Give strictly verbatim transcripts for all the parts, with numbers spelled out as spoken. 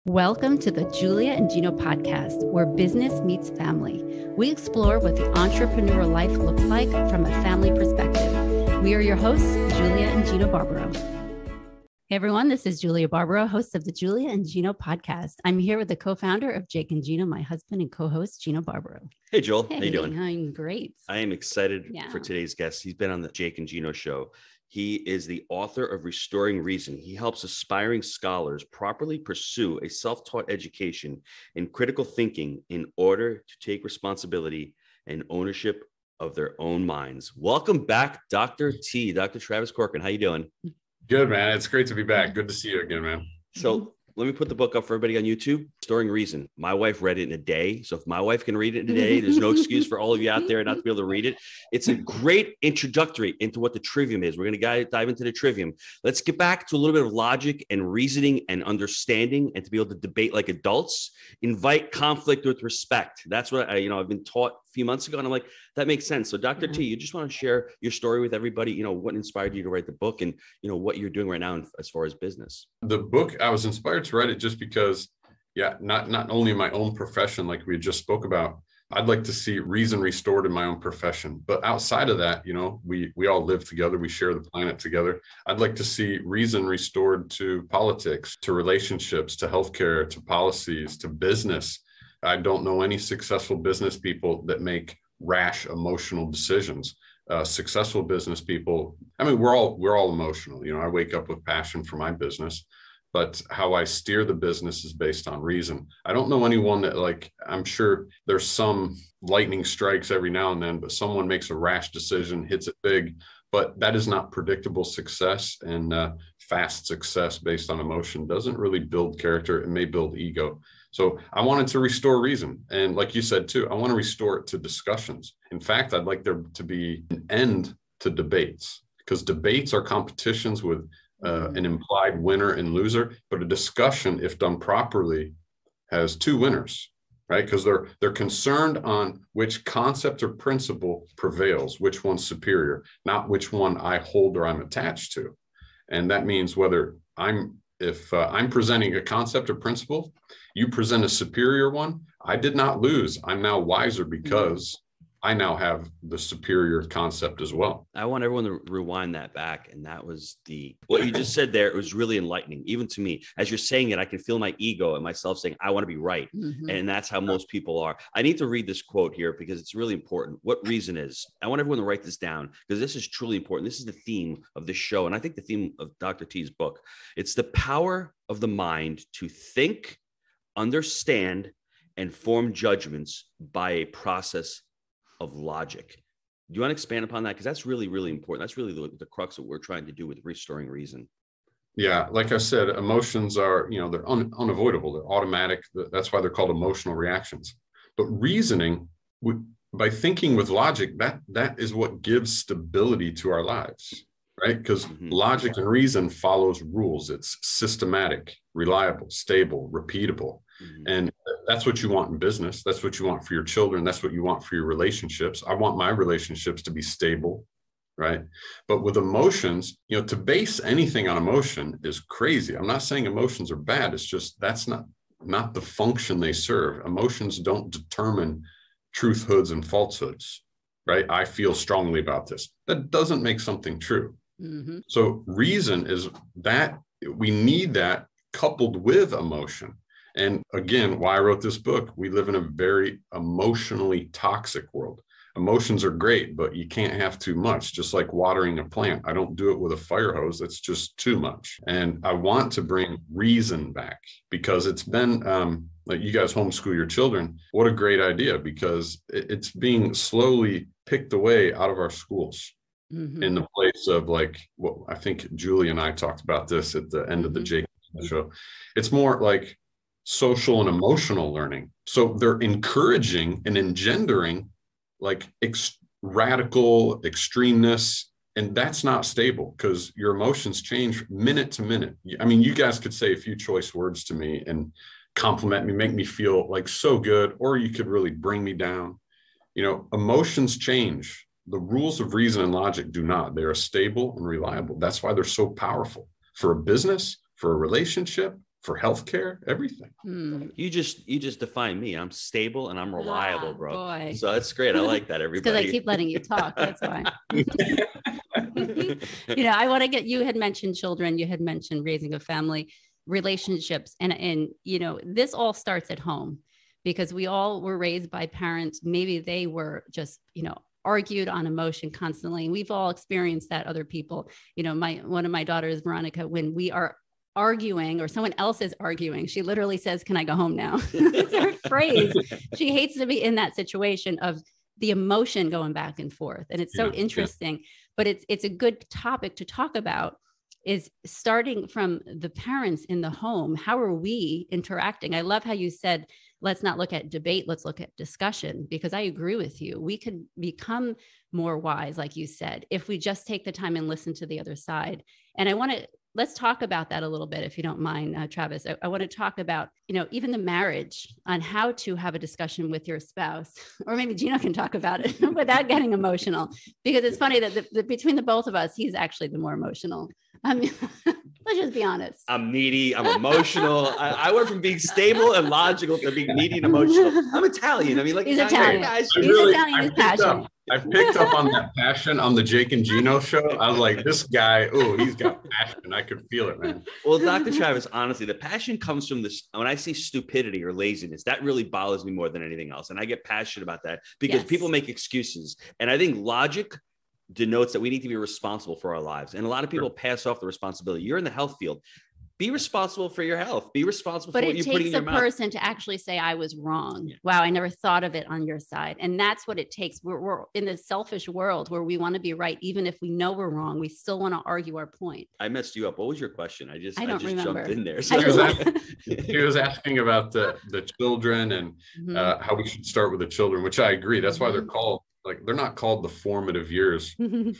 Welcome to the Julia and Gino podcast, where business meets family. We explore what the entrepreneur life looks like from a family perspective. We are your hosts, Julia and Gino Barbaro. Hey everyone, this is Julia Barbaro, host of the Julia and Gino podcast. I'm here with the co-founder of Jake and Gino, my husband and co-host, Gino Barbaro. Hey Joel, Hey, how you doing? I'm great. I am excited Yeah. for today's guest. He's been on the Jake and Gino show. He is the author of Restoring Reason. He helps aspiring scholars properly pursue a self-taught education in critical thinking in order to take responsibility and ownership of their own minds. Welcome back, Doctor T, Doctor Travis Corcoran. How you doing? Good, man. It's great to be back. Good to see you again, man. So let me put the book up for everybody on YouTube. Restoring Reason. My wife read it in a day. So if my wife can read it in a day, there's no excuse for all of you out there not to be able to read it. It's a great introductory into what the trivium is. We're going to dive into the trivium. Let's get back to a little bit of logic and reasoning and understanding, and to be able to debate like adults. Invite conflict with respect. That's what I, you know, I've been taught a few months ago, and I'm like, that makes sense. So Doctor Yeah. T, you just want to share your story with everybody, you know, what inspired you to write the book, and, you know, what you're doing right now as far as business. The book, I was inspired to write it just because, yeah, not, not only in my own profession, like we just spoke about, I'd like to see reason restored in my own profession. But outside of that, you know, we we all live together. We share the planet together. I'd like to see reason restored to politics, to relationships, to healthcare, to policies, to business. I don't know any successful business people that make rash, emotional decisions. Uh, successful business people, I mean, we're all we're all emotional. You know, I wake up with passion for my business, but how I steer the business is based on reason. I don't know anyone that, like, I'm sure there's some lightning strikes every now and then, but someone makes a rash decision, hits it big, but that is not predictable success. And uh, fast success based on emotion doesn't really build character. It may build ego. So I wanted to restore reason. And like you said, too, I want to restore it to discussions. In fact, I'd like there to be an end to debates, because debates are competitions with uh, an implied winner and loser. But a discussion, if done properly, has two winners, right? Because they're they're concerned on which concept or principle prevails, which one's superior, not which one I hold or I'm attached to. And that means whether I'm If uh, I'm presenting a concept or principle, you present a superior one, I did not lose. I'm now wiser because I now have the superior concept as well. I want everyone to rewind that back. And that was the, what you just said there. It was really enlightening, even to me. As you're saying it, I can feel my ego and myself saying, I want to be right. Mm-hmm. And that's how most people are. I need to read this quote here because it's really important. What reason is. I want everyone to write this down because this is truly important. This is the theme of this show. And I think the theme of Doctor T's book, it's the power of the mind to think, understand, and form judgments by a process of logic. Do you want to expand upon that? Because that's really, really important. That's really the, the crux of what we're trying to do with Restoring Reason. Yeah, like I said, emotions are, you know, they're un, unavoidable. They're automatic. That's why they're called emotional reactions. But reasoning, we, by thinking with logic, that that is what gives stability to our lives, right? Because mm-hmm. logic and reason follows rules. It's systematic, reliable, stable, repeatable. Mm-hmm. And that's what you want in business. That's what you want for your children. That's what you want for your relationships. I want my relationships to be stable, right? But with emotions, you know, to base anything on emotion is crazy. I'm not saying emotions are bad. It's just that's not, not the function they serve. Emotions don't determine truthhoods and falsehoods, right? I feel strongly about this. That doesn't make something true. Mm-hmm. So reason is that we need that coupled with emotion. And again, why I wrote this book, we live in a very emotionally toxic world. Emotions are great, but you can't have too much, just like watering a plant. I don't do it with a fire hose. That's just too much. And I want to bring reason back because it's been, um, like you guys homeschool your children. What a great idea, because it's being slowly picked away out of our schools. Mm-hmm. In the place of, like, well, I think Julie and I talked about this at the end mm-hmm. of the Jake show. It's more like social and emotional learning. So they're encouraging and engendering like ex- radical extremeness. And that's not stable because your emotions change minute to minute. I mean, you guys could say a few choice words to me and compliment me, make me feel like so good, or you could really bring me down. You know, emotions change. The rules of reason and logic do not. They are stable and reliable. That's why they're so powerful for a business, for a relationship, for healthcare, everything. Mm. You just you just define me. I'm stable and I'm reliable, Ah, bro. boy. So that's great. I like that, everybody. Because I keep letting you talk. That's why. You know, I want to get, you had mentioned children, you had mentioned raising a family, relationships. And, and, you know, this all starts at home because we all were raised by parents. Maybe they were just, you know, argued on emotion constantly. We've all experienced that, other people. You know, my, one of my daughters, Veronica, when we are arguing or someone else is arguing, she literally says, "Can I go home now?" It's her phrase. She hates to be in that situation of the emotion going back and forth. And it's so Yeah, interesting, yeah. But it's, it's a good topic to talk about, is starting from the parents in the home. How are we interacting? I love how you said, let's not look at debate, let's look at discussion, because I agree with you. We could become more wise, like you said, if we just take the time and listen to the other side. And I want to, let's talk about that a little bit, if you don't mind, uh, Travis. I, I want to talk about, you know, even the marriage, on how to have a discussion with your spouse, or maybe Gino can talk about it without getting emotional, because it's funny that the, the, between the both of us, he's actually the more emotional. I mean, let's just be honest. I'm needy. I'm emotional. I, I went from being stable and logical to being needy and emotional. I'm Italian. I mean, like, he's Italian. Guys, He's really, Italian. He's passionate. Up, I picked up on that passion on the Jake and Gino show. I was like, this guy, oh, he's got passion. I could feel it, man. Well, Doctor Travis, honestly, the passion comes from this. When I see stupidity or laziness, that really bothers me more than anything else. And I get passionate about that because Yes. people make excuses. And I think logic denotes that we need to be responsible for our lives. And a lot of people pass off the responsibility. You're in the health field. Be responsible for your health. Be responsible But for what it you're putting in takes your a mouth. person to actually say, I was wrong. Yeah. Wow, I never thought of it on your side. And that's what it takes. We're, we're in this selfish world where we want to be right. Even if we know we're wrong, we still want to argue our point. I messed you up. What was your question? I just, I I don't just remember. jumped in there. I He was, just- asking, he was asking about the, the children and Mhm. uh, how we should start with the children, which I agree. That's why they're Mhm. called, like, they're not called the formative years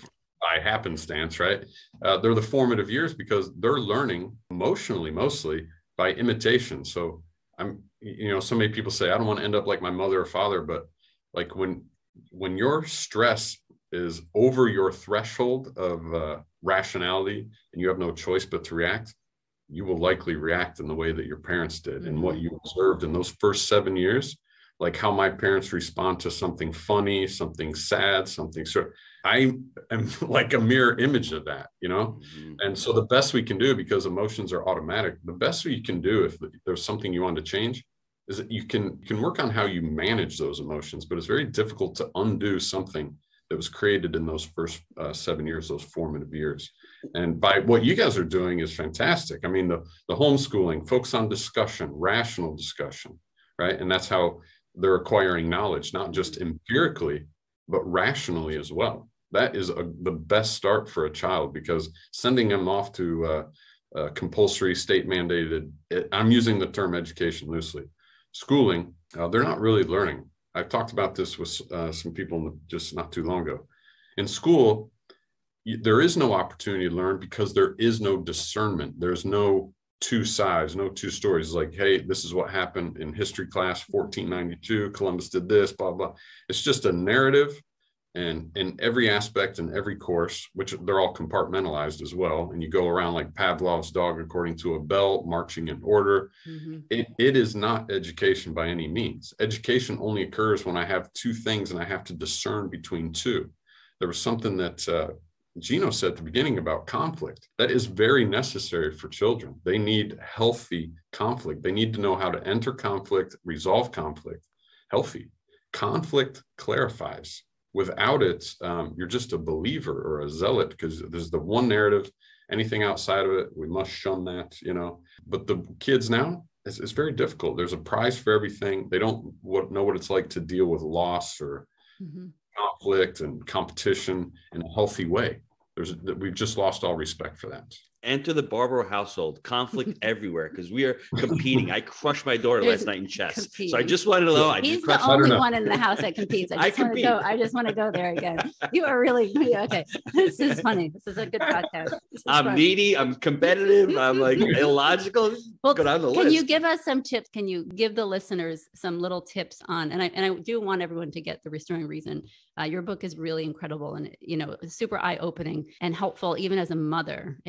by happenstance, right? Uh, they're the formative years because they're learning emotionally, mostly by imitation. So I'm, you know, so many people say, I don't want to end up like my mother or father, but like when, when your stress is over your threshold of uh, rationality and you have no choice but to react, you will likely react in the way that your parents did. Mm-hmm. And what you observed in those first seven years, like how my parents respond to something funny, something sad, something sort. I am like a mirror image of that, you know? Mm-hmm. And so the best we can do, because emotions are automatic, the best you can do if there's something you want to change is that you can, you can work on how you manage those emotions, but it's very difficult to undo something that was created in those first uh, seven years, those formative years. And by what you guys are doing is fantastic. I mean, the, the homeschooling, focus on discussion, rational discussion, right? And that's how they're acquiring knowledge, not just empirically, but rationally as well. That is a, the best start for a child, because sending them off to uh, uh, compulsory state mandated, I'm using the term education loosely, schooling, uh, they're not really learning. I've talked about this with uh, some people just not too long ago. In school, you, there is no opportunity to learn because there is no discernment. There's no two sides, no two stories. Like, hey, this is what happened in history class, fourteen ninety-two, Columbus did this, blah, blah. It's just a narrative. And in every aspect in every course, which they're all compartmentalized as well, and you go around like Pavlov's dog according to a bell, marching in order. Mm-hmm. It, it is not education by any means. Education only occurs when I have two things and I have to discern between two. There was something that uh, Gino said at the beginning about conflict. That is very necessary for children. They need healthy conflict. They need to know how to enter conflict, resolve conflict, healthy. Conflict clarifies. Without it, um, you're just a believer or a zealot, because there's the one narrative. Anything outside of it, we must shun that, you know. But the kids now, it's, it's very difficult. There's a prize for everything. They don't what, know what it's like to deal with loss or mm-hmm. conflict and competition in a healthy way. There's we've just lost all respect for that. Enter the Barbaro household. Conflict everywhere because we are competing. I crushed my daughter last night in chess, competing. So I just wanted to know. I He's just the only one in the house that competes. I just I want to go. I just want to go there again. You are really okay. This is funny. This is a good podcast. I'm fun. needy. I'm competitive. I'm like illogical. Well, go down the can list. you give us some tips? Can you give the listeners some little tips on? And I and I do want everyone to get The Restoring Reason. Uh, your book is really incredible and you know super eye opening and helpful, even as a mother in the home.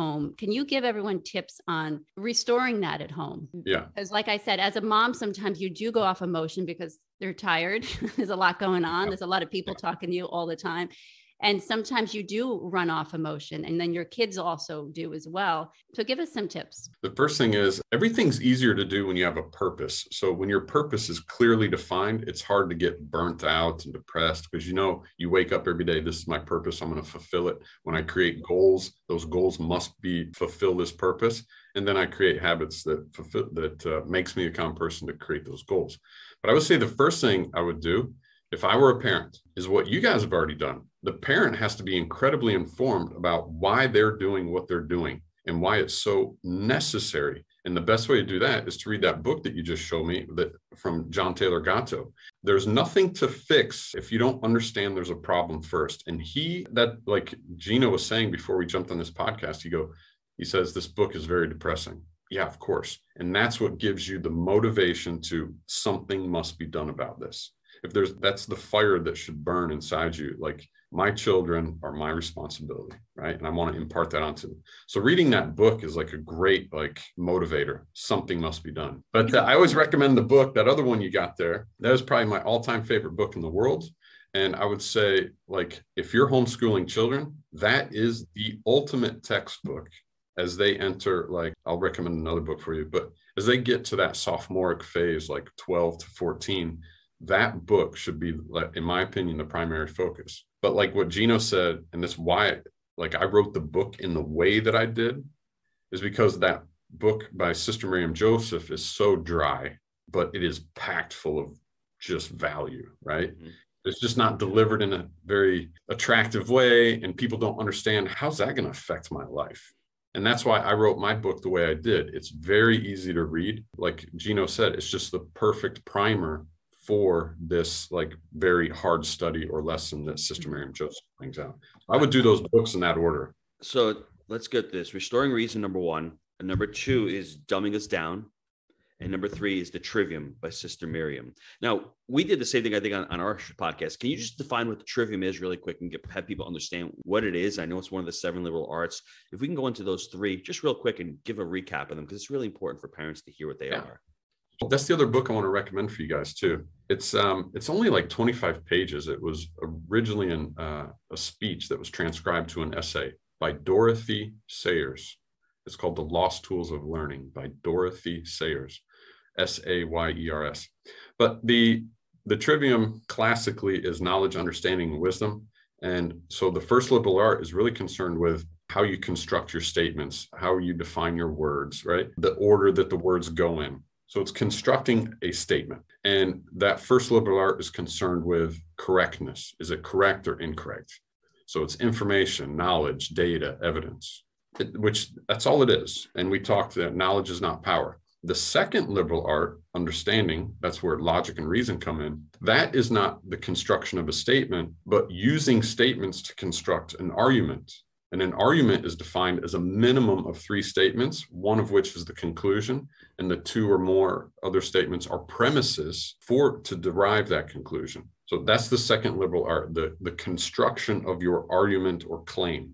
home. Can you give everyone tips on restoring that at home? Yeah. Because like I said, as a mom, sometimes you do go off emotion because they're tired. There's a lot going on. There's a lot of people talking to you all the time. And sometimes you do run off emotion, and then your kids also do as well. So give us some tips. The first thing is everything's easier to do when you have a purpose. So when your purpose is clearly defined, it's hard to get burnt out and depressed because, you know, you wake up every day, this is my purpose, I'm going to fulfill it. When I create goals, those goals must be fulfill this purpose. And then I create habits that fulfill, that uh, makes me a calm person to create those goals. But I would say the first thing I would do if I were a parent is what you guys have already done. The parent has to be incredibly informed about why they're doing what they're doing and why it's so necessary. And the best way to do that is to read that book that you just showed me that from John Taylor Gatto. There's nothing to fix if you don't understand there's a problem first. And he, that like Gino was saying before we jumped on this podcast, he go, he says, this book is very depressing. Yeah, of course. And that's what gives you the motivation to something must be done about this. If there's, that's the fire that should burn inside you. Like, my children are my responsibility, right? And I want to impart that onto them. So reading that book is like a great like motivator. Something must be done. But uh, I always recommend the book, that other one you got there. That is probably my all-time favorite book in the world. And I would say, like, if you're homeschooling children, that is the ultimate textbook as they enter, like, I'll recommend another book for you, but as they get to that sophomoric phase, like twelve to fourteen, that book should be, in my opinion, the primary focus. But like what Gino said, and that's why like I wrote the book in the way that I did, is because that book by Sister Miriam Joseph is so dry, but it is packed full of just value, right? Mm-hmm. It's just not delivered in a very attractive way, and people don't understand how's that going to affect my life. And that's why I wrote my book the way I did. It's very easy to read. Like Gino said, it's just the perfect primer for this like very hard study or lesson that Sister Miriam Joseph brings out. I would do those books in that order. So let's get this. Restoring Reason, number one. And number two is Dumbing Us Down. And number three is The Trivium by Sister Miriam. Now, we did the same thing, I think, on, on our podcast. Can you just define what the Trivium is really quick and get, have people understand what it is? I know it's one of the seven liberal arts. If we can go into those three just real quick and give a recap of them, because it's really important for parents to hear what they yeah. are. That's the other book I want to recommend for you guys too. It's um, it's only like twenty-five pages. It was originally in uh, a speech that was transcribed to an essay by Dorothy Sayers. It's called The Lost Tools of Learning by Dorothy Sayers, S A Y E R S. But the the Trivium classically is knowledge, understanding, and wisdom. And so the first liberal art is really concerned with how you construct your statements, how you define your words, right? The order that the words go in. So it's constructing a statement. And that first liberal art is concerned with correctness. Is it correct or incorrect? So it's information, knowledge, data, evidence, it, which that's all it is. And we talked that knowledge is not power. The second liberal art, understanding, that's where logic and reason come in. That is not the construction of a statement, but using statements to construct an argument. And an argument is defined as a minimum of three statements, one of which is the conclusion, and the two or more other statements are premises for to derive that conclusion. So that's the second liberal art, the, the construction of your argument or claim.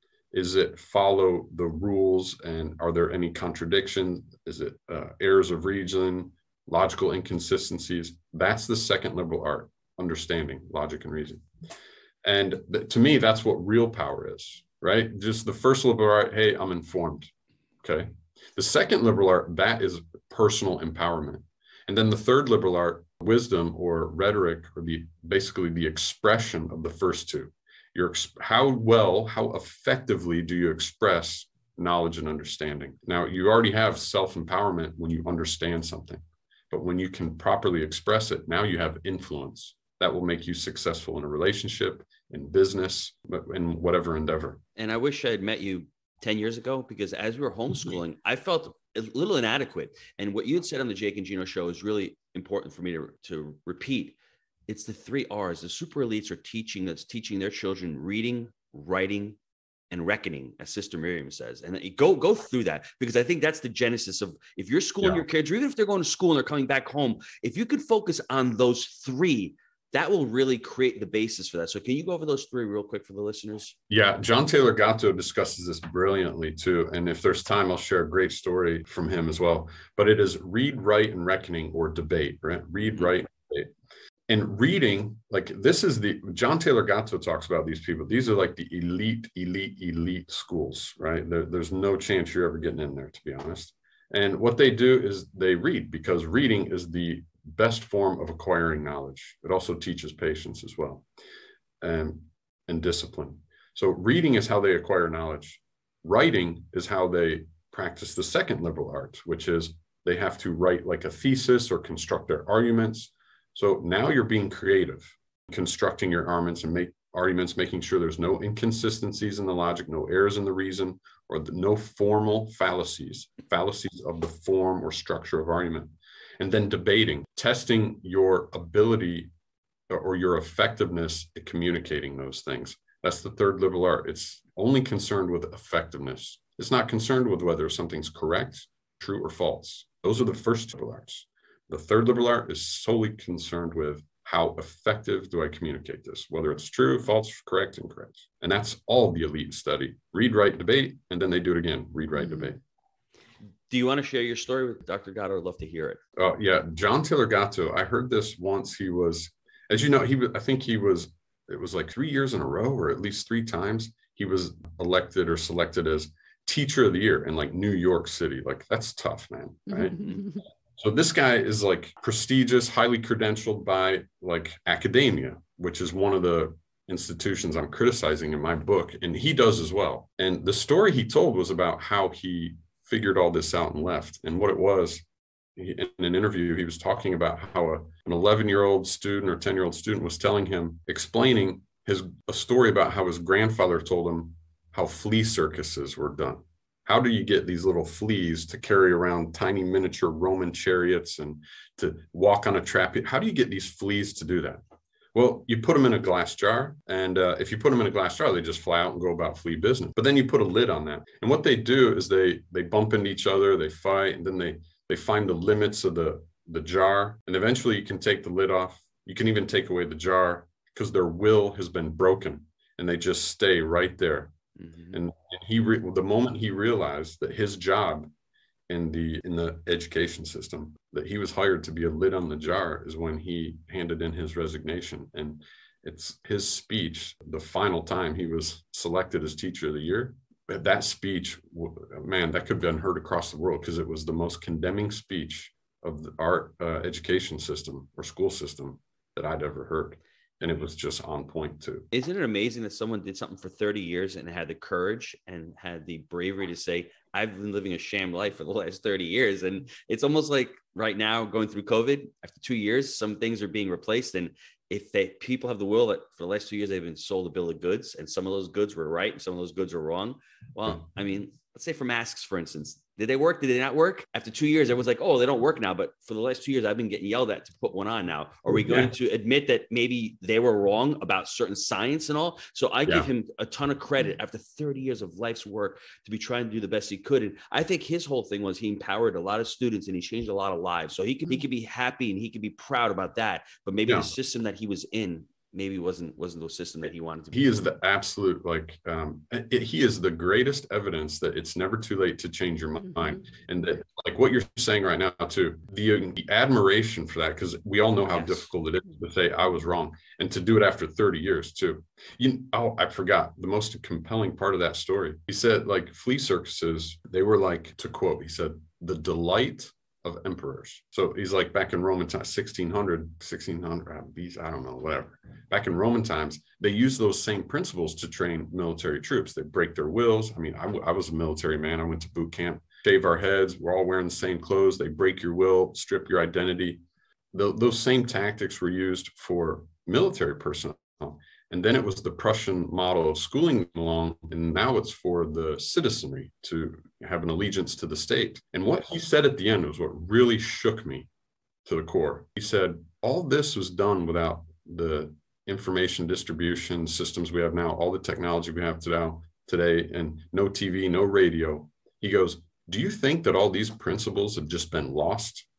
Is it follow the rules, and are there any contradictions? Is it uh, errors of reason, logical inconsistencies? That's the second liberal art, understanding, logic, and reason. And th- to me, that's what real power is. Right? Just the first liberal art, hey, I'm informed. Okay. The second liberal art, that is personal empowerment. And then the third liberal art, wisdom or rhetoric, or the basically the expression of the first two. Your how well, how effectively do you express knowledge and understanding? Now, you already have self-empowerment when you understand something, but when you can properly express it, now you have influence that will make you successful in a relationship, in business, in whatever endeavor. And I wish I had met you ten years ago, because as we were homeschooling, I felt a little inadequate. And what you had said on the Jake and Gino show is really important for me to, to repeat. It's the three R's. The super elites are teaching, that's teaching their children reading, writing, and reckoning, as Sister Miriam says. And go, go through that, because I think that's the genesis of, if you're schooling yeah. your kids, or even if they're going to school and they're coming back home, if you could focus on those three that will really create the basis for that. So can you go over those three real quick for the listeners? Yeah, John Taylor Gatto discusses this brilliantly too. And if there's time, I'll share a great story from him as well. But it is read, write, and reckoning, or debate, right? Read, mm-hmm. write, and debate. And reading, like this is the, John Taylor Gatto talks about these people. These are like the elite, elite, elite schools, right? There, there's no chance you're ever getting in there, to be honest. And what they do is they read, because reading is the best form of acquiring knowledge. It also teaches patience as well, um, and discipline. So reading is how they acquire knowledge. Writing is how they practice the second liberal art, which is they have to write like a thesis or construct their arguments. So now you're being creative, constructing your arguments and make arguments, making sure there's no inconsistencies in the logic, no errors in the reason, or the, no formal fallacies, fallacies of the form or structure of argument. And then debating, testing your ability or your effectiveness at communicating those things. That's the third liberal art. It's only concerned with effectiveness. It's not concerned with whether something's correct, true, or false. Those are the first liberal arts. The third liberal art is solely concerned with how effective do I communicate this, whether it's true, false, correct, incorrect. And that's all the elite study. Read, write, debate, and then they do it again. Read, write, debate. Do you want to share your story with Doctor Gatto? I'd love to hear it. Oh, uh, yeah. John Taylor Gatto, I heard this once. He was, as you know, he was, I think he was, it was like three years in a row, or at least three times, he was elected or selected as Teacher of the Year in like New York City. Like, that's tough, man, right? So this guy is like prestigious, highly credentialed by like academia, which is one of the institutions I'm criticizing in my book, and he does as well. And the story he told was about how he figured all this out and left. And what it was, he, in an interview, he was talking about how a, an eleven-year-old student or ten-year-old student was telling him, explaining his a story about how his grandfather told him how flea circuses were done. How do you get these little fleas to carry around tiny miniature Roman chariots and to walk on a trapeze? How do you get these fleas to do that? Well, you put them in a glass jar, and uh, if you put them in a glass jar, they just fly out and go about flea business. But then you put a lid on that. And what they do is they they bump into each other, they fight, and then they they find the limits of the, the jar. And eventually you can take the lid off. You can even take away the jar because their will has been broken, and they just stay right there. Mm-hmm. And he, re- the moment he realized that his job in the in the education system, that he was hired to be a lid on the jar, is when he handed in his resignation. And it's his speech, the final time he was selected as Teacher of the Year. That speech, man, that could have been heard across the world, because it was the most condemning speech of the, our uh, education system or school system that I'd ever heard. And it was just on point too. Isn't it amazing that someone did something for thirty years and had the courage and had the bravery to say, I've been living a sham life for the last thirty years. And it's almost like right now, going through COVID, after two years, some things are being replaced. And if they people have the will that for the last two years, they've been sold a bill of goods, and some of those goods were right and some of those goods are wrong. Well, I mean, let's say for masks, for instance, did they work? Did they not work? After two years, everyone's like, oh, they don't work now. But for the last two years, I've been getting yelled at to put one on now. Are we going yeah. to admit that maybe they were wrong about certain science and all? So I yeah. give him a ton of credit after thirty years of life's work to be trying to do the best he could. And I think his whole thing was he empowered a lot of students and he changed a lot of lives. So he could, he could be happy and he could be proud about that. But maybe yeah. the system that he was in maybe wasn't wasn't the system that he wanted to be. He is the absolute, like, um, it, he is the greatest evidence that it's never too late to change your mind. Mm-hmm. And that, like what you're saying right now too, the, the admiration for that, because we all know how yes. difficult it is to say I was wrong, and to do it after thirty years too. You, oh, I forgot the most compelling part of that story. He said, like, flea circuses, they were like, to quote, he said, the delight of emperors. So he's like, back in Roman times, sixteen hundred, sixteen hundred, I don't know, whatever. Back in Roman times, they used those same principles to train military troops. They break their wills. I mean, I, I was a military man. I went to boot camp, shave our heads. We're all wearing the same clothes. They break your will, strip your identity. The, those same tactics were used for military personnel. And then it was the Prussian model of schooling them along, and now it's for the citizenry to have an allegiance to the state. And what he said at the end was what really shook me to the core. He said, all this was done without the information distribution systems we have now, all the technology we have today, today, and no T V, no radio. He goes, do you think that all these principles have just been lost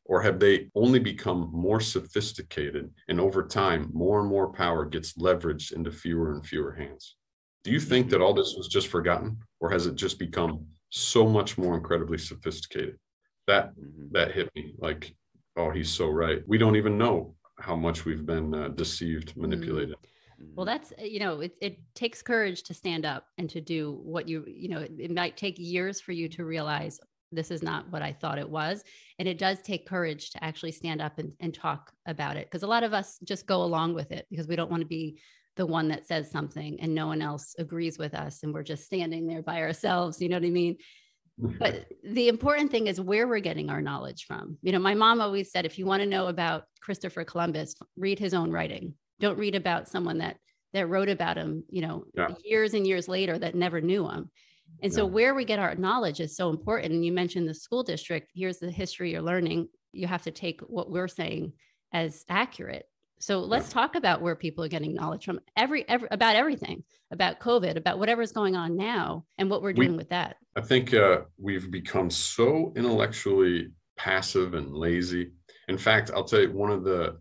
Or have they only become more sophisticated, and over time, more and more power gets leveraged into fewer and fewer hands? Do you think that all this was just forgotten, or has it just become so much more incredibly sophisticated? That that hit me like, oh, he's so right. We don't even know how much we've been uh, deceived, manipulated. Well, that's, you know, it, it takes courage to stand up and to do what you, you know, it, it might take years for you to realize this is not what I thought it was. And it does take courage to actually stand up and, and talk about it. Because a lot of us just go along with it because we don't want to be the one that says something and no one else agrees with us. And we're just standing there by ourselves. You know what I mean? But the important thing is where we're getting our knowledge from. You know, my mom always said, if you want to know about Christopher Columbus, read his own writing. Don't read about someone that, that wrote about him, you know, yeah. years and years later that never knew him. And so where we get our knowledge is so important. And you mentioned the school district. Here's the history you're learning. You have to take what we're saying as accurate. So let's yeah. talk about where people are getting knowledge from every, every about everything, about COVID, about whatever's going on now and what we're doing we, with that. I think uh, we've become so intellectually passive and lazy. In fact, I'll tell you one of the,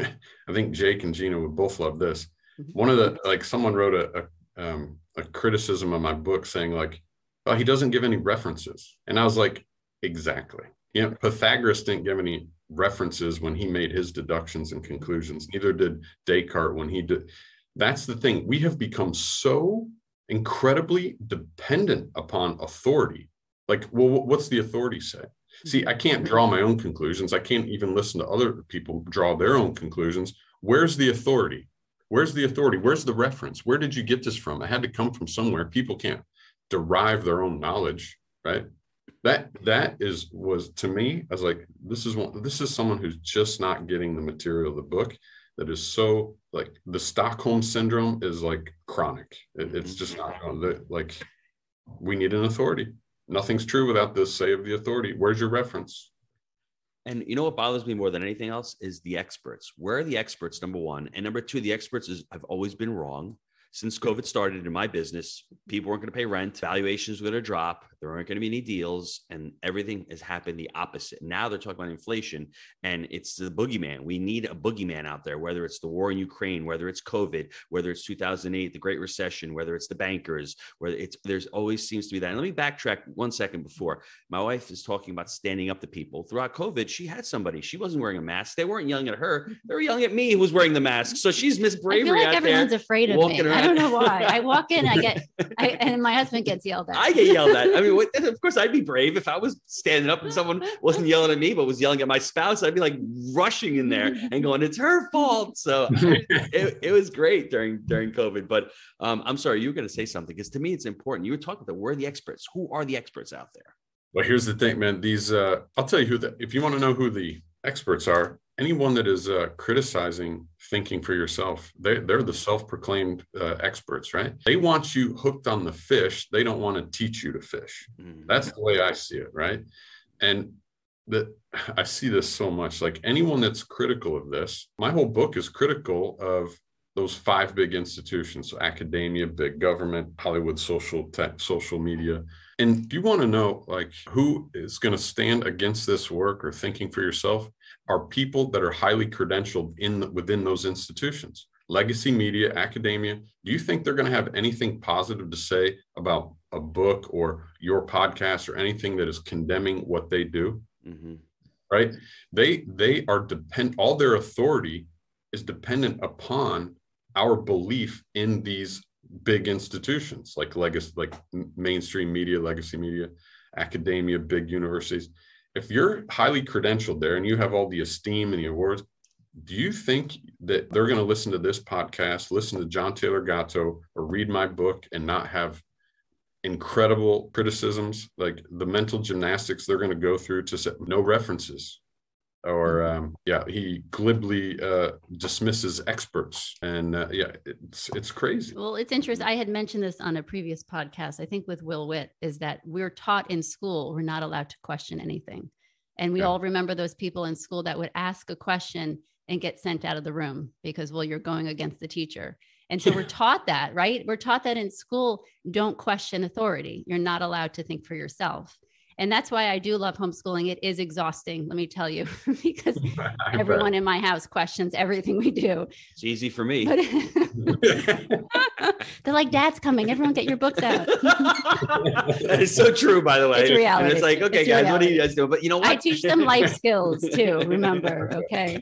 I think Jake and Gina would both love this. Mm-hmm. One of the, like someone wrote a, a um, a criticism of my book saying like, oh, he doesn't give any references. And I was like, exactly. You know, Pythagoras didn't give any references when he made his deductions and conclusions. Neither did Descartes when he did. That's the thing. We have become so incredibly dependent upon authority. Like, well, what's the authority say? See, I can't draw my own conclusions. I can't even listen to other people draw their own conclusions. Where's the authority? Where's the authority? Where's the reference? Where did you get this from? It had to come from somewhere. People can't derive their own knowledge, right? That that is was to me, I was like, this is one. This is someone who's just not getting the material of the book. That is so like the Stockholm syndrome is like chronic. It, it's just not like we need an authority. Nothing's true without the say of the authority. Where's your reference? And you know what bothers me more than anything else is the experts. Where are the experts, number one? And number two, the experts is I've always been wrong. Since COVID started in my business, people weren't going to pay rent. Valuations were going to drop. There aren't going to be any deals. And everything has happened the opposite. Now they're talking about inflation and it's the boogeyman. We need a boogeyman out there, whether it's the war in Ukraine, whether it's COVID, whether it's two thousand eight, the Great Recession, whether it's the bankers, whether it's, there's always seems to be that. And let me backtrack one second before. My wife is talking about standing up to people. Throughout COVID, she had somebody. She wasn't wearing a mask. They weren't yelling at her. They were yelling at me who was wearing the mask. So she's Miss Bravery I feel like out everyone's there. afraid of me. Around. I don't know why. I walk in, I get, I, and my husband gets yelled at. I get yelled at. I mean, what, of course, I'd be brave if I was standing up and someone wasn't yelling at me, but was yelling at my spouse. I'd be like rushing in there and going, "It's her fault." So it, it was great during during COVID. But um, I'm sorry, you were going to say something because to me, it's important. You were talking about where are the experts? Who are the experts out there? Well, here's the thing, man. These uh, I'll tell you who the. If you want to know who the experts are, anyone that is uh, criticizing thinking for yourself, they, they're the self-proclaimed uh, experts, right? They want you hooked on the fish. They don't want to teach you to fish. Mm-hmm. That's the way I see it, right? And the, I see this so much. Like anyone that's critical of this, my whole book is critical of those five big institutions, so academia, big government, Hollywood, social tech, social media. And do you want to know like who is going to stand against this work or thinking for yourself? Are people that are highly credentialed in the, within those institutions, legacy media, academia. Do you think they're going to have anything positive to say about a book or your podcast or anything that is condemning what they do? Mm-hmm. Right? They they are depend. All their authority is dependent upon our belief in these big institutions like legacy, like mainstream media, legacy media, academia, big universities. If you're highly credentialed there and you have all the esteem and the awards, do you think that they're going to listen to this podcast, listen to John Taylor Gatto, or read my book and not have incredible criticisms, like the mental gymnastics they're going to go through to set no references? Or um, yeah, he glibly uh, dismisses experts, and uh, yeah, it's it's crazy. Well, it's interesting. I had mentioned this on a previous podcast. I think with Will Witt is that we're taught in school we're not allowed to question anything, and we yeah. all remember those people in school that would ask a question and get sent out of the room because well, you're going against the teacher. And so we're taught that, right? We're taught that in school. Don't question authority. You're not allowed to think for yourself. And that's why I do love homeschooling. It is exhausting, let me tell you, because everyone in my house questions everything we do. It's easy for me. But they're like, Dad's coming. Everyone get your books out. That is so true, by the way. It's reality. And it's like, okay, It's guys, reality. what do you guys do? But you know what? I teach them life skills too, remember, okay?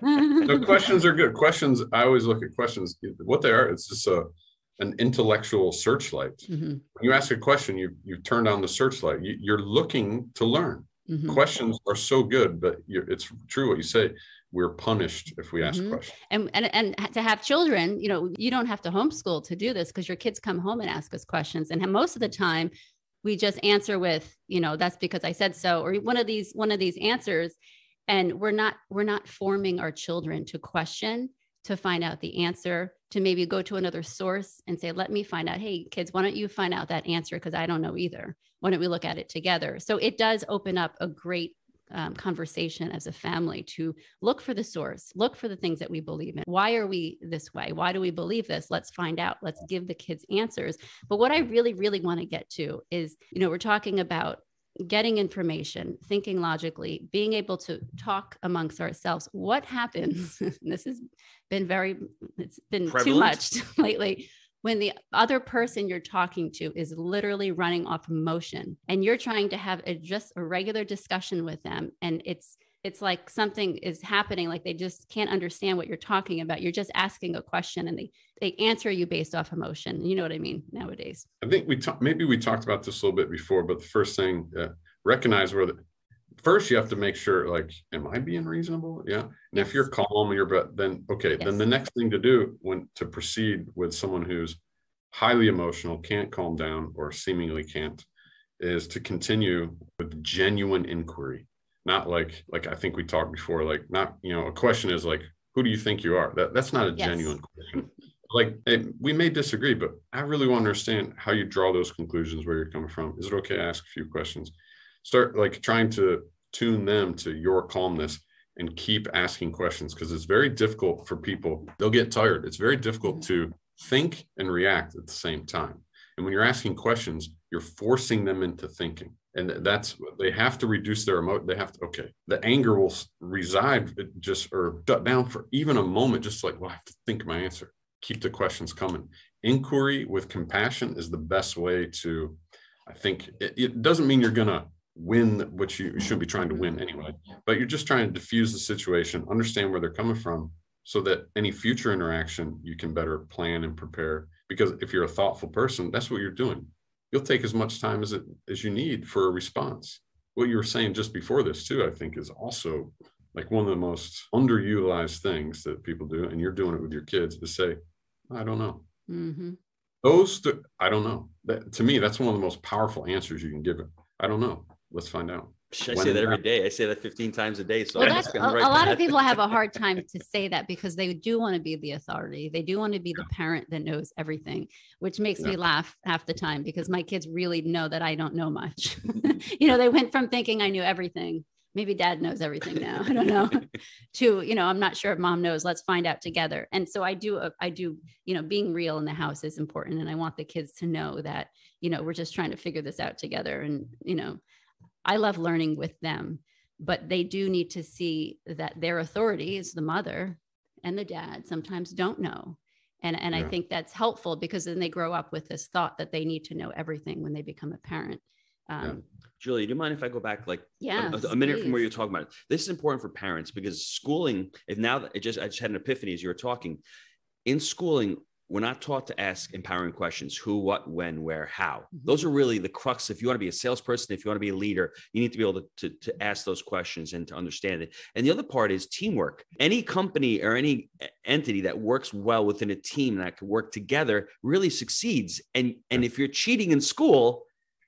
The questions are good. Questions, I always look at questions, what they are, it's just a an intellectual searchlight. Mm-hmm. When you ask a question, you you turn on the searchlight. You, you're looking to learn. Mm-hmm. Questions are so good, but you're, it's true what you say. We're punished if we ask mm-hmm. questions. And, and and to have children, you know, you don't have to homeschool to do this because your kids come home and ask us questions. And most of the time, we just answer with, you know, that's because I said so, or one of these one of these answers. And we're not we're not forming our children to question, to find out the answer, to maybe go to another source and say, let me find out, hey, kids, why don't you find out that answer? Because I don't know either. Why don't we look at it together? So it does open up a great um, conversation as a family to look for the source, look for the things that we believe in. Why are we this way? Why do we believe this? Let's find out. Let's give the kids answers. But what I really, really want to get to is, you know, we're talking about getting information, thinking logically, being able to talk amongst ourselves. What happens? This has been very, it's been Prevalent. too much lately. When the other person you're talking to is literally running off emotion and you're trying to have a, just a regular discussion with them. And it's, it's like something is happening. Like they just can't understand what you're talking about. You're just asking a question and they, they answer you based off emotion. You know what I mean? Nowadays. I think we talked, maybe we talked about this a little bit before, but the first thing, uh, recognize where the, first you have to make sure, like, am I being reasonable? Yeah. And yes. if you're calm, you're, but then, okay, yes. then the next thing to do when to proceed with someone who's highly emotional, can't calm down or seemingly can't, is to continue with genuine inquiry. Not like, like I think we talked before, like not, you know, a question is like, who do you think you are? That That's not a yes. genuine question. Like, hey, we may disagree, but I really want to understand how you draw those conclusions, where you're coming from. Is it okay to ask a few questions? Start like trying to tune them to your calmness and keep asking questions, because it's very difficult for people. They'll get tired. It's very difficult to think and react at the same time. And when you're asking questions, you're forcing them into thinking. And that's, they have to reduce their emotion. They have to, okay, the anger will reside just or shut down for even a moment, just like, well, I have to think my answer. Keep the questions coming. Inquiry with compassion is the best way to, I think, it, it doesn't mean you're going to win, which you, you shouldn't be trying to win anyway, but you're just trying to diffuse the situation, understand where they're coming from, so that any future interaction you can better plan and prepare. Because if you're a thoughtful person, that's what you're doing. You'll take as much time as it as you need for a response. What you were saying just before this too, I think, is also like one of the most underutilized things that people do, and you're doing it with your kids, is say, I don't know. Mm-hmm. Those, th- I don't know. That, to me, that's one of the most powerful answers you can give it. I don't know. Let's find out. I when say that every day. I say that fifteen times a day. So well, that's, a, right a lot of people have a hard time to say that because they do want to be the authority. They do want to be the parent that knows everything, which makes yeah. me laugh half the time because my kids really know that I don't know much. You know, they went from thinking I knew everything. Maybe dad knows everything now. I don't know. To, you know, I'm not sure if mom knows. Let's find out together. And so I do, I do, you know, being real in the house is important. And I want the kids to know that, you know, we're just trying to figure this out together. And, you know, I love learning with them, but they do need to see that their authority is the mother and the dad sometimes don't know. And, and yeah. I think that's helpful because then they grow up with this thought that they need to know everything when they become a parent. Um, yeah. Julia, do you mind if I go back like yeah, a, a minute from where you're talking about it? This is important for parents because schooling, if now that it just, I just had an epiphany as you were talking. In schooling, we're not taught to ask empowering questions: who, what, when, where, how. Mm-hmm. Those are really the crux. If you want to be a salesperson, if you want to be a leader, you need to be able to, to, to ask those questions and to understand it. And the other part is teamwork. Any company or any entity that works well within a team that can work together really succeeds. And, and if you're cheating in school,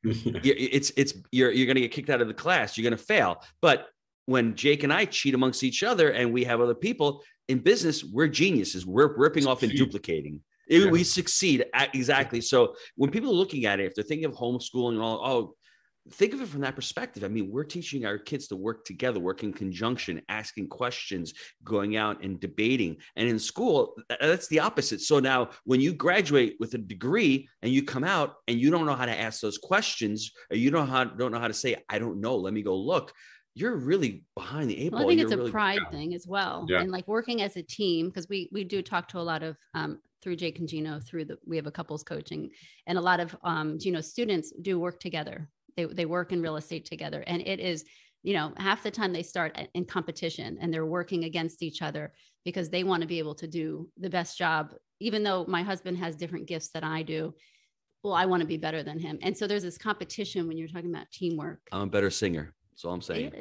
it's, it's, you're, you're going to get kicked out of the class. You're going to fail. But when Jake and I cheat amongst each other and we have other people in business, we're geniuses. We're ripping off and duplicating. It, we succeed at, exactly. So when people are looking at it, if they're thinking of homeschooling and all, oh, think of it from that perspective. I mean, we're teaching our kids to work together, work in conjunction, asking questions, going out and debating. And in school, that's the opposite. So now when you graduate with a degree and you come out and you don't know how to ask those questions, or you don't, how, don't know how to say, I don't know, let me go look, you're really behind the eight ball. Well, I think you're it's a really, pride yeah. thing as well. Yeah. And like working as a team, because we we do talk to a lot of, um, through Jake and Gino, through the, we have a couples coaching, and a lot of um, Gino students do work together. They, they work in real estate together. And it is, you know, half the time they start in competition and they're working against each other because they want to be able to do the best job. Even though my husband has different gifts than I do, well, I want to be better than him. And so there's this competition when you're talking about teamwork. I'm a better singer. That's all I'm saying.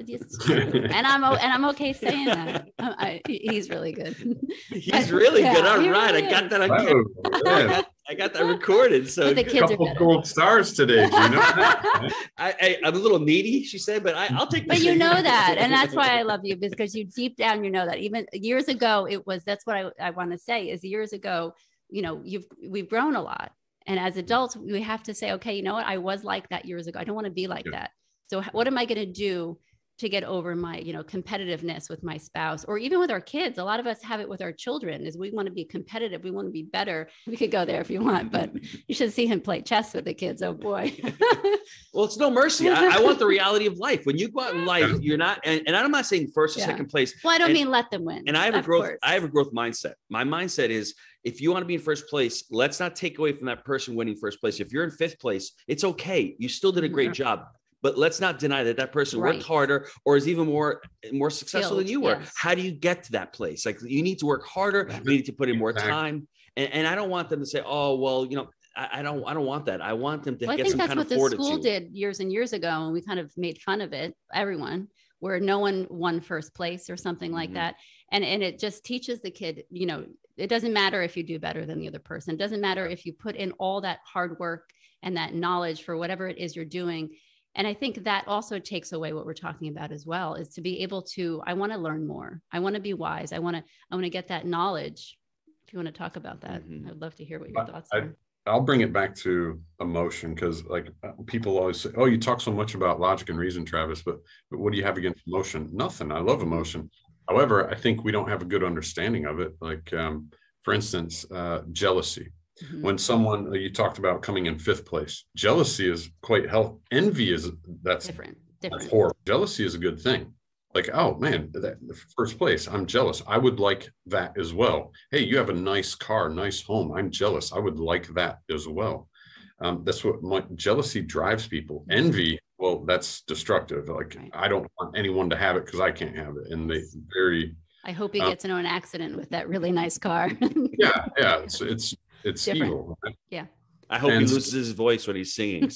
and I'm and I'm okay saying that. I, he's really good. He's really yeah, good. All right, really I got is. that on camera. I, got, I got that recorded. So the kids couple gold stars today. Do you know I, I, I'm a little needy, she said, but I, I'll take. But you know that, and that's why I love you, because you deep down you know that. Even years ago, it was. That's what I, I want to say is years ago. You know, you've we've grown a lot, and as adults, we have to say, okay, you know what? I was like that years ago. I don't want to be like yeah. that. So what am I going to do to get over my, you know, competitiveness with my spouse, or even with our kids? A lot of us have it with our children, is we want to be competitive. We want to be better. We could go there if you want, but you should see him play chess with the kids. Oh boy. Well, it's no mercy. I, I want the reality of life. When you go out in life, you're not, and, and I'm not saying first or yeah. second place. Well, I don't and, mean let them win. And I have a growth, course. I have a growth mindset. My mindset is, if you want to be in first place, let's not take away from that person winning first place. If you're in fifth place, it's okay. You still did a great yeah. job. But let's not deny that that person right. worked harder or is even more more successful Skilled, than you were. Yes. How do you get to that place? Like, you need to work harder. Right. You need to put in more exactly. time. And, and I don't want them to say, oh, well, you know, I, I don't I don't want that. I want them to well, get some some kind of fortitude. I think that's what the school did years and years ago. And we kind of made fun of it, everyone, where no one won first place or something like mm-hmm. that. And, and it just teaches the kid, you know, it doesn't matter if you do better than the other person. It doesn't matter if you put in all that hard work and that knowledge for whatever it is you're doing. And I think that also takes away what we're talking about as well, is to be able to, I want to learn more. I want to be wise. I want to, I want to get that knowledge. If you want to talk about that, mm-hmm. I'd love to hear what your thoughts I, are. I'll bring it back to emotion, because like people always say, oh, you talk so much about logic and reason, Travis, but, but what do you have against emotion? Nothing. I love emotion. However, I think we don't have a good understanding of it. Like, um, for instance, uh, jealousy. Mm-hmm. When someone, you talked about coming in fifth place, jealousy is quite healthy. Envy is, that's different. different. That's horrible. Jealousy is a good thing. Like, oh man, that first place, I'm jealous. I would like that as well. Hey, you have a nice car, nice home. I'm jealous. I would like that as well. Um, that's what my, jealousy drives people. Envy, well, that's destructive. Like, right. I don't want anyone to have it because I can't have it. And they very. I hope he gets um, into an accident with that really nice car. yeah, yeah, it's it's. It's Different. evil. Right? Yeah. I hope and, he loses his voice when he's singing.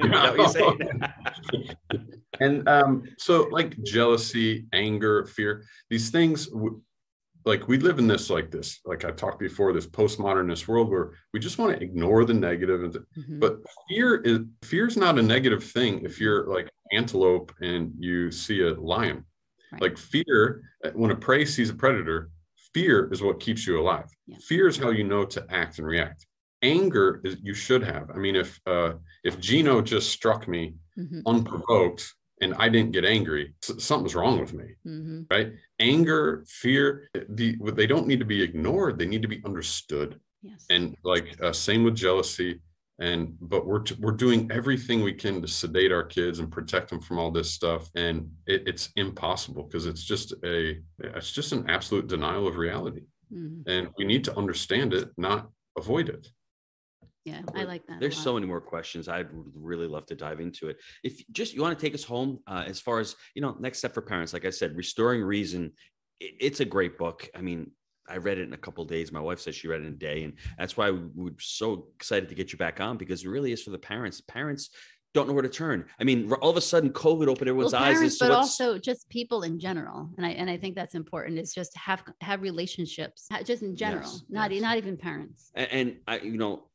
And um, so like jealousy, anger, fear, these things, like we live in this, like this, like I talked before, this postmodernist world where we just want to ignore the negative. Mm-hmm. But fear is, fear is not a negative thing. If you're like antelope and you see a lion, right. Like fear, when a prey sees a predator, fear is what keeps you alive. Yeah. Fear is how you know to act and react. Anger is, you should have. I mean, if uh, if Gino just struck me mm-hmm. unprovoked and I didn't get angry, something's wrong with me, mm-hmm. right? Anger, fear, the, they don't need to be ignored. They need to be understood. Yes. And like uh, same with jealousy. And but we're t- we're doing everything we can to sedate our kids and protect them from all this stuff, and it, it's impossible because it's just a it's just an absolute denial of reality, mm-hmm. and we need to understand it, not avoid it. Yeah, I like that. There's so many more questions. I'd really love to dive into it. If just you want to take us home, uh, as far as you know, next step for parents, like I said, Restoring Reason. It, it's a great book. I mean. I read it in a couple of days. My wife says she read it in a day. And that's why we were so excited to get you back on, because it really is for the parents. Parents don't know where to turn. I mean, all of a sudden COVID opened everyone's well, eyes. Parents, so but also just people in general. And I, and I think that's important, is just have, have relationships just in general, yes, not, yes. not even parents. And, and I, you know,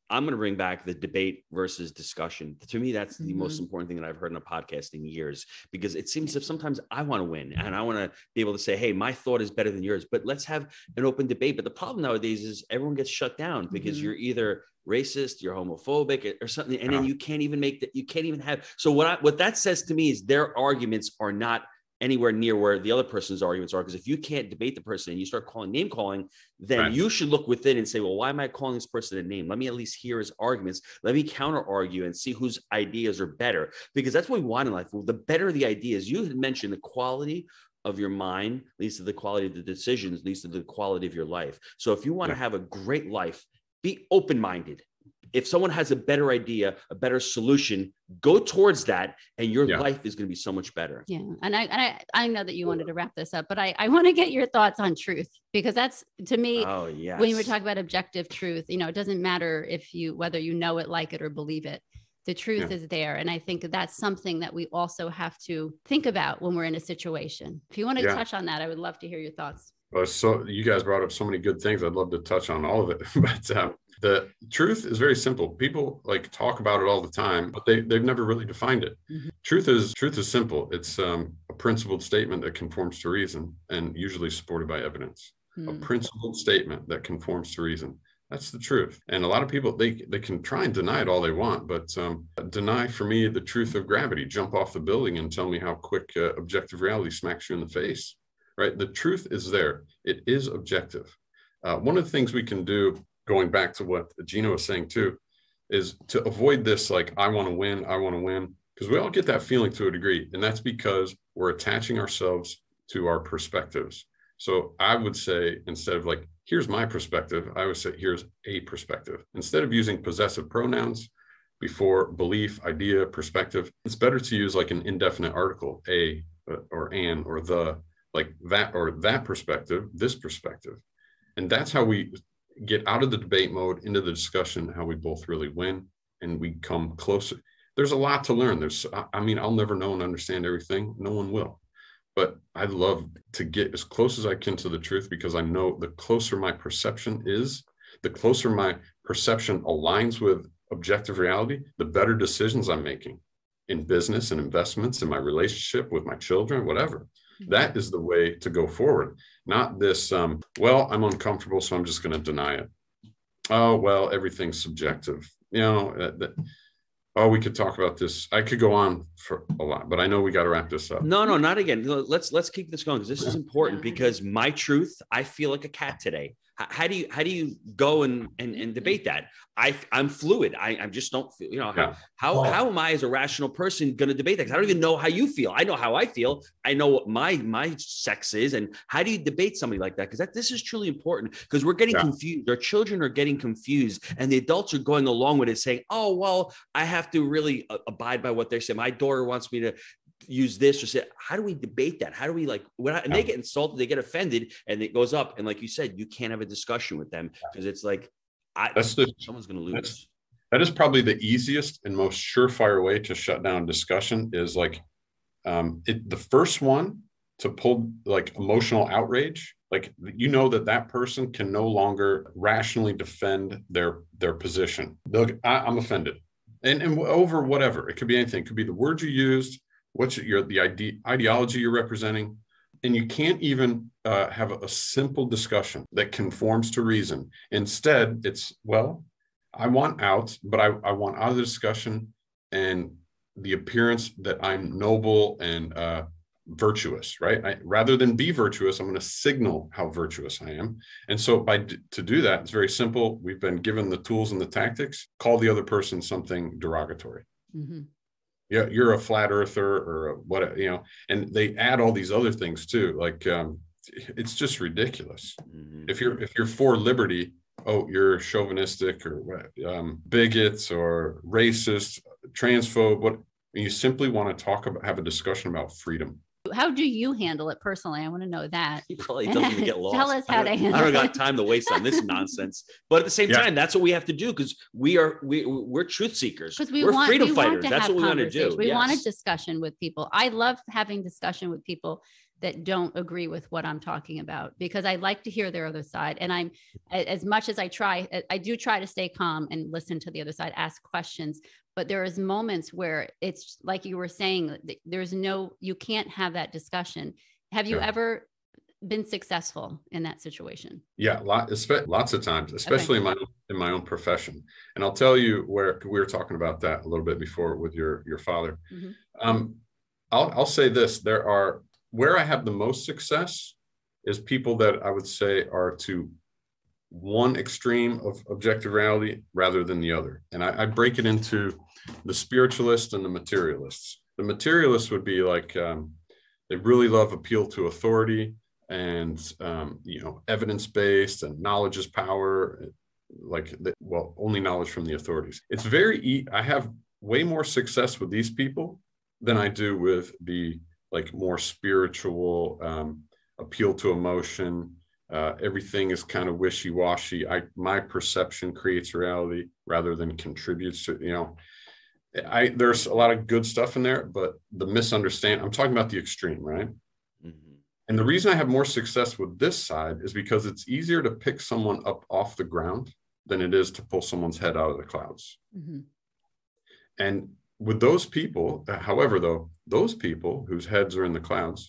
I'm going to bring back the debate versus discussion. To me, that's the Mm-hmm. most important thing that I've heard in a podcast in years, because it seems that sometimes I want to win and I want to be able to say, hey, my thought is better than yours, but let's have an open debate. But the problem nowadays is everyone gets shut down because Mm-hmm. you're either racist, you're homophobic or something. And then you can't even make that. You can't even have. So what I, what that says to me is their arguments are not anywhere near where the other person's arguments are. Because if you can't debate the person and you start calling name calling, then Right. you should look within and say, well, why am I calling this person a name? Let me at least hear his arguments. Let me counter argue and see whose ideas are better, because that's what we want in life. Well, the better the ideas. You had mentioned the quality of your mind leads to the quality of the decisions, leads to the quality of your life. So if you want Yeah. to have a great life, be open-minded. If someone has a better idea, a better solution, go towards that, and your Yeah. life is going to be so much better. Yeah. And I, and I, I know that you wanted to wrap this up, but I, I want to get your thoughts on truth, because that's, to me, Oh, yeah. when you were talking about objective truth, you know, it doesn't matter if you, whether you know it, like it, or believe it, the truth Yeah. is there. And I think that's something that we also have to think about when we're in a situation. If you want to Yeah. touch on that, I would love to hear your thoughts. Well, so you guys brought up so many good things. I'd love to touch on all of it, but um, the truth is very simple. People like talk about it all the time, but they, they've never really defined it. Mhm. Truth is truth is simple. It's um, a principled statement that conforms to reason and usually supported by evidence. A Mm. principled statement that conforms to reason. That's the truth. And a lot of people, they, they can try and deny it all they want, but um, deny for me the truth of gravity. Jump off the building and tell me how quick uh, objective reality smacks you in the face. Right? The truth is there. It is objective. Uh, one of the things we can do, going back to what Gino was saying too, is to avoid this, like, I want to win, I want to win, because we all get that feeling to a degree. And that's because we're attaching ourselves to our perspectives. So I would say, instead of like, here's my perspective, I would say, here's a perspective. Instead of using possessive pronouns before belief, idea, perspective, it's better to use like an indefinite article, a or an or the, like that or that perspective, this perspective. And that's how we get out of the debate mode into the discussion, how we both really win and we come closer. There's a lot to learn. There's, I mean, I'll never know and understand everything. No one will. But I'd love to get as close as I can to the truth, because I know the closer my perception is, the closer my perception aligns with objective reality, the better decisions I'm making in business and investments, in my relationship with my children, whatever. That is the way to go forward. Not this, um, well, I'm uncomfortable, so I'm just going to deny it. Oh, well, everything's subjective. You know, uh, that, oh, we could talk about this. I could go on for a lot, but I know we got to wrap this up. No, no, not again. Let's let's keep this going, because this is important. Because my truth, I feel like a cat today. How, how do you how do you go and and, and debate that? I I'm fluid. I I just don't feel. You know, Yeah. how how, how am I as a rational person going to debate that? 'Cause I don't even know how you feel. I know how I feel. I know what my my sex is, and how do you debate somebody like that? Because that this is truly important. Because we're getting Yeah. confused. Our children are getting confused, and the adults are going along with it, saying, "Oh well, I have to really uh, abide by what they're saying. My daughter wants me to use this," or say, how do we debate that? How do we like, when I, and they get insulted, they get offended, and it goes up. And like you said, you can't have a discussion with them, because it's like, I, That's the, someone's going to lose. that's, that is probably the easiest and most surefire way to shut down discussion is like, um, it, the first one to pull like emotional outrage. Like, you know, that that person can no longer rationally defend their, their position. They'll, I, I'm offended. And, and over whatever, it could be anything. It could be the words you used, what's your, the ide- ideology you're representing. And you can't even uh, have a, a simple discussion that conforms to reason. Instead, it's, well, I want out, but I, I want out of the discussion and the appearance that I'm noble and uh, virtuous, right? I, rather than be virtuous, I'm going to signal how virtuous I am. And so by to do that, it's very simple. We've been given the tools and the tactics. Call the other person something derogatory. Mm-hmm. Yeah, you're a flat earther or a what, you know, and they add all these other things too. Like, um, it's just ridiculous. Mm-hmm. If you're, if you're for liberty, oh, you're chauvinistic or um, bigots or racist, transphobe, what, and you simply want to talk about, have a discussion about freedom. How do you handle it personally? I want to know that. He probably doesn't even get lost. Tell us how to handle it. I don't got time to waste on this nonsense. But at the same yeah. time, that's what we have to do, because we are we we're truth seekers. Because we we're want, freedom we fighters. Want to that's have what we want to do. We yes. want a discussion with people. I love having discussion with people that don't agree with what I'm talking about, because I like to hear their other side. And I'm, as much as I try, I do try to stay calm and listen to the other side, ask questions. But there is moments where it's like you were saying, there's no, you can't have that discussion. Have you yeah. ever been successful in that situation? Yeah, lot, lots of times, especially okay. in my in my own profession. And I'll tell you where we were talking about that a little bit before with your your father. Mm-hmm. Um, I'll I'll say this: there are where I have the most success is people that I would say are to one extreme of objective reality rather than the other. And I, I break it into the spiritualists and the materialists. The materialists would be like um, they really love appeal to authority. And, um, you know, evidence-based and knowledge is power, like, the, well, only knowledge from the authorities. It's very, e- I have way more success with these people than I do with the, like, more spiritual um, appeal to emotion. Uh, everything is kind of wishy-washy. I, my perception creates reality rather than contributes to, you know, I, there's a lot of good stuff in there, but the misunderstanding, I'm talking about the extreme, right? And the reason I have more success with this side is because it's easier to pick someone up off the ground than it is to pull someone's head out of the clouds. Mm-hmm. And with those people, however, though, those people whose heads are in the clouds,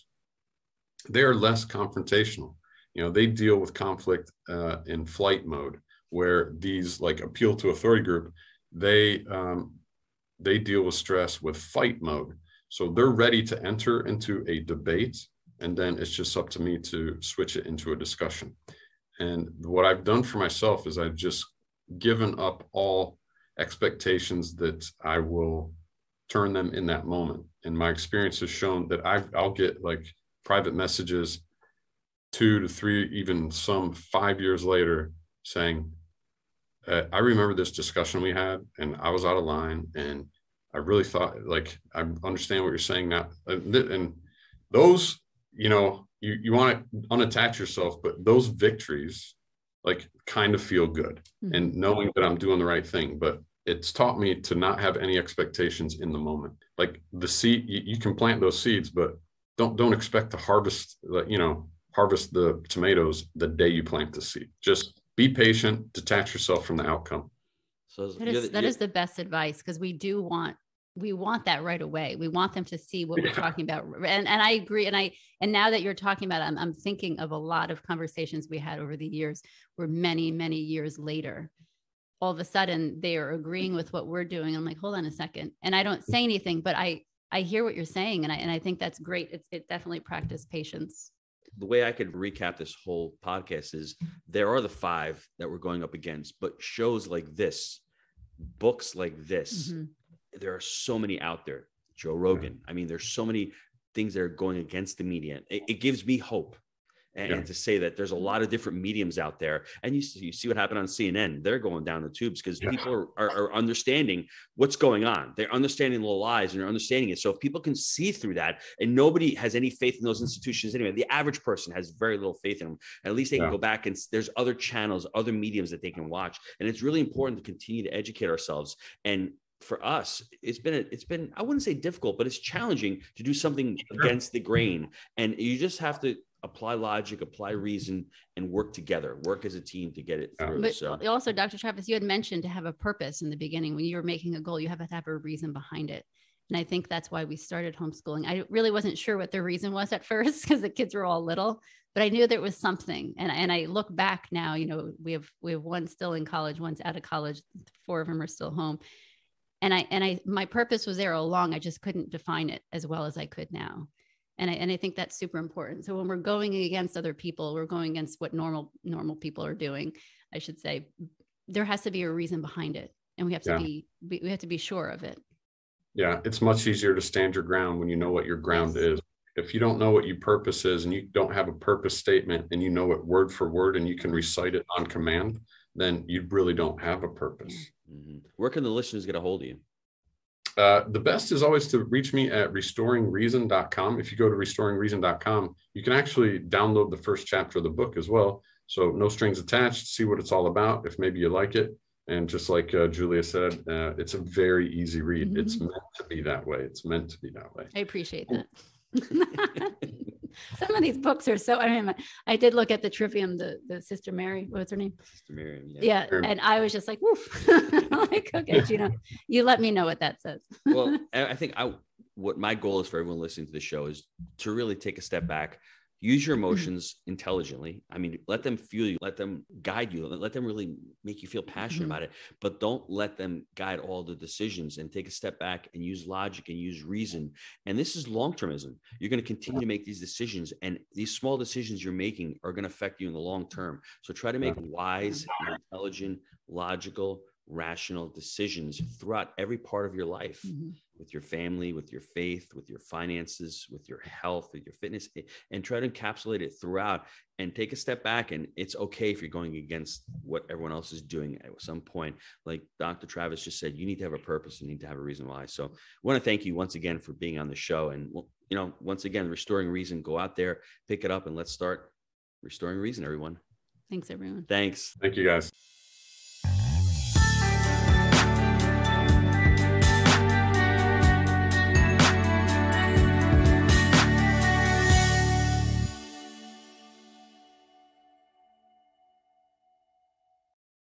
they are less confrontational. You know, they deal with conflict uh, in flight mode, where these like appeal to authority group, they um, they deal with stress with fight mode. So they're ready to enter into a debate. And then it's just up to me to switch it into a discussion. And what I've done for myself is I've just given up all expectations that I will turn them in that moment. And my experience has shown that I've, I'll get like private messages two to three, even some five years later saying, uh, I remember this discussion we had and I was out of line. And I really thought, like, I understand what you're saying now. And those, you know, you, you want to unattach yourself, but those victories like kind of feel good mm-hmm. and knowing that I'm doing the right thing. But it's taught me to not have any expectations in the moment. Like the seed, you, you can plant those seeds, but don't, don't expect to harvest, you know, harvest the tomatoes the day you plant the seed. Just be patient, detach yourself from the outcome. So that is, that is the best advice, because we do want we want that right away. We want them to see what we're yeah. talking about. And and I agree. And I, and now that you're talking about it, I'm, I'm thinking of a lot of conversations we had over the years where many, many years later, all of a sudden they are agreeing with what we're doing. I'm like, hold on a second. And I don't say anything, but I, I hear what you're saying. And I, and I think that's great. It's, it definitely practice patience. The way I could recap this whole podcast is there are the five that we're going up against, but shows like this, books like this, mm-hmm. there are so many out there. Joe Rogan. I mean, there's so many things that are going against the media. It, it gives me hope. And, yeah. and to say that there's a lot of different mediums out there. And you see, you see what happened on C N N. They're going down the tubes because yeah. people are, are, are understanding what's going on. They're understanding the lies and they're understanding it. So if people can see through that, and nobody has any faith in those institutions anyway, the average person has very little faith in them. At least they yeah. can go back and there's other channels, other mediums that they can watch. And it's really important to continue to educate ourselves. And for us, it's been, a, it's been, I wouldn't say difficult, but it's challenging to do something sure. against the grain. And you just have to apply logic, apply reason, and work together, work as a team to get it through. But so also, Doctor Travis, you had mentioned to have a purpose in the beginning. When you were making a goal, you have to have a reason behind it. And I think that's why we started homeschooling. I really wasn't sure what the reason was at first because the kids were all little, but I knew there was something. And, and I look back now, you know, we have, we have one still in college, one's out of college, four of them are still home. And I, and I, my purpose was there all along. I just couldn't define it as well as I could now. And I, and I think that's super important. So when we're going against other people, we're going against what normal, normal people are doing, I should say, there has to be a reason behind it. And we have to yeah. be, be, we have to be sure of it. Yeah. It's much easier to stand your ground when you know what your ground yes. is. If you don't know what your purpose is and you don't have a purpose statement and you know it word for word and you can recite it on command, then you really don't have a purpose. Mm-hmm. Where can the listeners get a hold of you? Uh, the best is always to reach me at restoring reason dot com. If you go to restoring reason dot com, you can actually download the first chapter of the book as well. So no strings attached, see what it's all about, if maybe you like it. And just like uh, Julia said, uh, it's a very easy read. Mm-hmm. It's meant to be that way. It's meant to be that way. I appreciate that. Some of these books are so, I mean, I did look at the Trivium, the, the Sister Mary, what's her name? Sister Miriam. Yeah. yeah and I was just like, woof. Like, okay, Gino, you let me know what that says. Well, I think I, what my goal is for everyone listening to the show is to really take a step back. Use your emotions mm-hmm. intelligently. I mean, let them fuel you, let them guide you, let them really make you feel passionate mm-hmm. about it, but don't let them guide all the decisions, and take a step back and use logic and use reason. And this is long-termism. You're going to continue to make these decisions, and these small decisions you're making are going to affect you in the long term. So try to make wise, intelligent, logical, rational decisions throughout every part of your life, mm-hmm. with your family, with your faith, with your finances, with your health, with your fitness, and try to encapsulate it throughout, and take a step back. And it's okay if you're going against what everyone else is doing at some point. Like Doctor Travis just said, you need to have a purpose. You need to have a reason why. So I want to thank you once again for being on the show. And, you know, once again, Restoring Reason, go out there, pick it up, and let's start restoring reason, everyone. Thanks, everyone. Thanks. Thank you, guys.